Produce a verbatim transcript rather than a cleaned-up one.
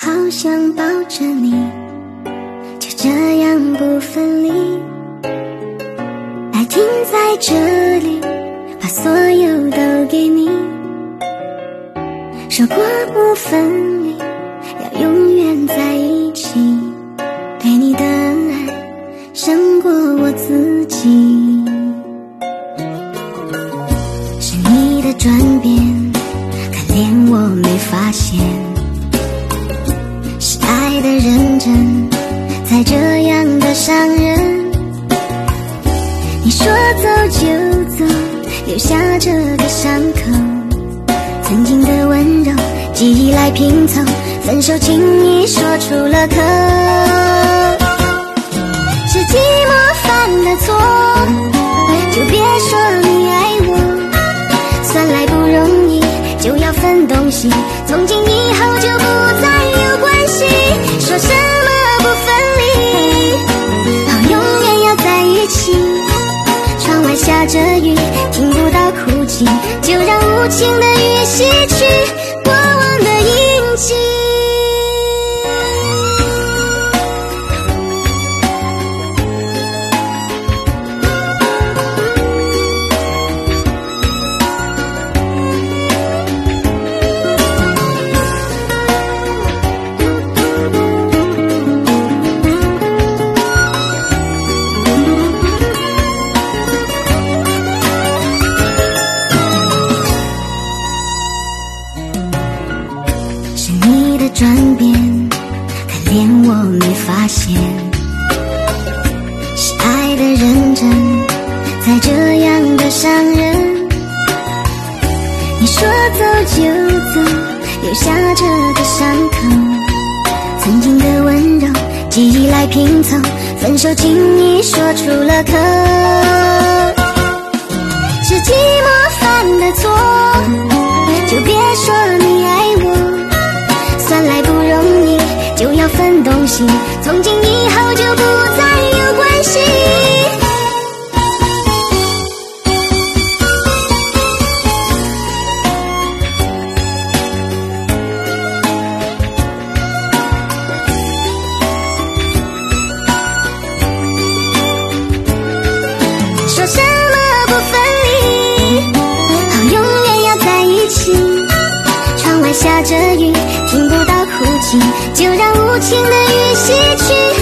好想抱着你，就这样不分离，爱停在这里，把所有都给你，说过不分离，要永远在一起，对你的爱胜过我自己。是你的转变，可怜我没发现，是爱的认真才这样的伤人。你说走就走，留下这个伤口，曾经的温柔记忆来拼凑，分手轻易说出了口，是寂寞犯的错，就别说你爱我，算来不容易就要分东西，从今以后就不再有关系，说什么不分离，好永远要在一起，窗外下着雨，听不到哭泣，就让无情的雨洗去过往的印记。转变，可怜我没发现，是爱的认真才这样的伤人。你说走就走，留下这个伤口，曾经的温柔记忆来拼凑，分手轻易说出了口，是寂寞犯的错，就别说你爱我，算来不容易就要分东西，从今以后就不再有关系。说什么不分离，好永远要在一起，窗外下着雨，听不到哭泣，就让无情的雨洗去